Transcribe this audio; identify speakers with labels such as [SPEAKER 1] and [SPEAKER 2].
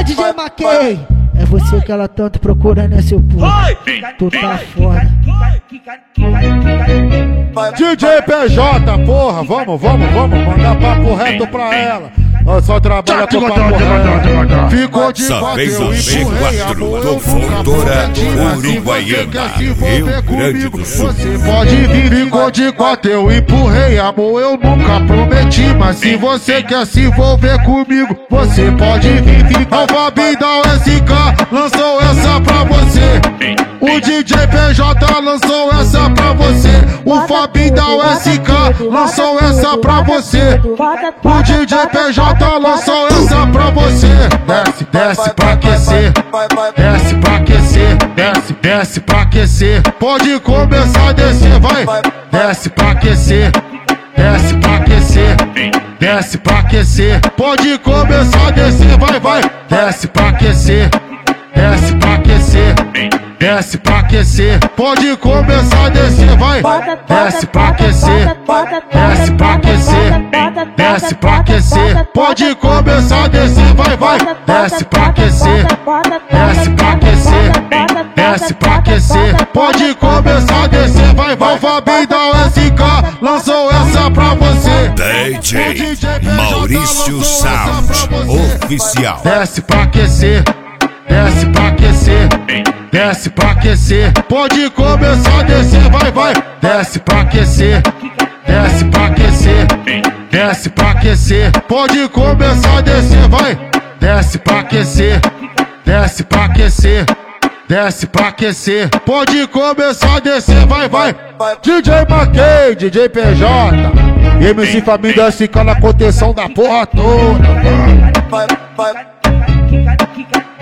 [SPEAKER 1] DJ Maquei, é você que ela tanto procura, né, seu puto? Tu tá foda.
[SPEAKER 2] DJ PJ, porra, vamos mandar papo reto pra ela. Ela só trabalha com papo reto. Ficou de quatro, eu empurrei, amor, eu nunca prometi.
[SPEAKER 3] Uruguaiana, Rio Grande do Sul.
[SPEAKER 2] Você pode vir, ficou de quatro, eu empurrei, amor, eu nunca prometi. Mas se você quer se envolver comigo, você pode vir. O Fabinho da SK lançou essa pra você. O DJ PJ lançou essa pra você. O Fabinho da SK lançou essa pra você. O DJ PJ lançou essa pra você. Desce, desce pra aquecer. Desce pra aquecer. Desce, desce pra aquecer. Pode começar a descer, vai. Desce pra aquecer. Desce pra aquecer. Desce pra aquecer. Pode começar a descer, vai. Desce pra aquecer. Desce pra aquecer. Desce pra aquecer. Pode começar a descer, vai. Desce pra aquecer. Desce pra aquecer. Desce pra aquecer. Pode começar a descer, vai. Desce pra aquecer. Desce pra aquecer. Desce pra aquecer. Pode começar a descer, vai. O Fabinho da SK lançou essa pra você.
[SPEAKER 3] DJ Maurício Sound Oficial.
[SPEAKER 2] Desce pra aquecer. Desce pra aquecer. Desce pra aquecer. Pode começar a descer, vai. Desce pra aquecer. Desce pra aquecer. Desce pra aquecer. Pode começar a descer, vai. Desce pra aquecer. Desce pra aquecer. Desce pra aquecer. Pode começar a descer, vai. DJ Maquei, DJ PJ, MC Fabinho da SK na contenção da porra toda.